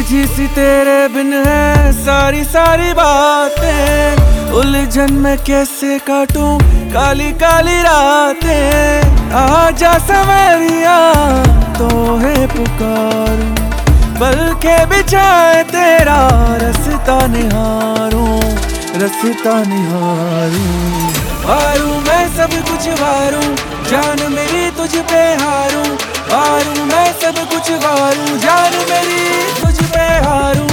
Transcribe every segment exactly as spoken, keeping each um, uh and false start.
उलझी सी तेरे बिन है सारी सारी बातें, उलझन में कैसे काटूं काली काली रातें। आजा सवरिया तो है पुकारूं, पल के बिछाए तेरा रास्ता निहारूं, रास्ता निहारूं। वारूं मैं सब कुछ वारूं, जान मेरी तुझ पे हारूं। वारूं मैं सब कुछ वारूं, जान मेरी तुझ पे हारूं।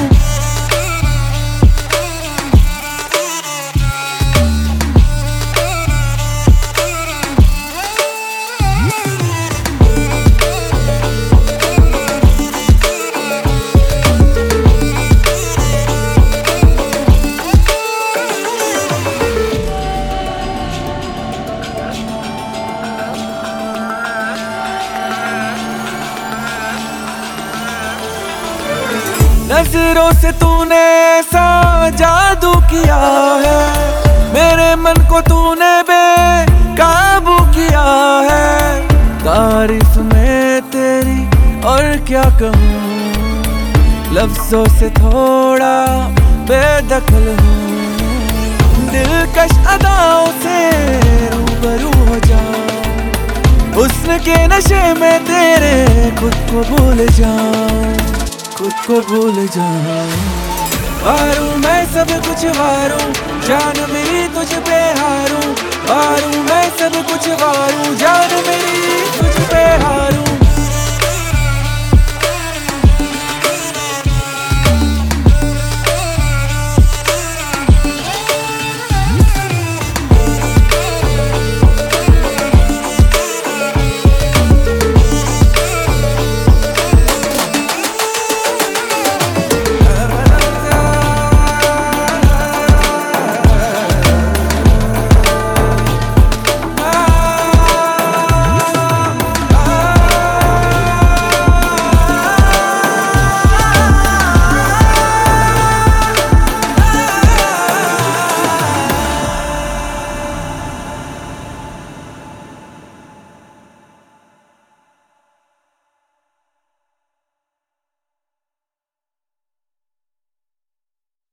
नजरों से तूने ऐसा जादू किया है, मेरे मन को तूने बेकाबू किया है। तारीफ में तेरी और क्या कहूँ, लफ्जों से थोड़ा बेदखल हूँ। दिलकश अदाओं से रूबरू हो जाऊं, हुस्न के नशे में तेरे खुद को भूल जाऊं, खुद को भूल जाऊं। वारूं मैं सब कुछ वारूं, जान मेरी तुझ पे हारूं। वारूं मैं सब कुछ वारूं, जान मेरी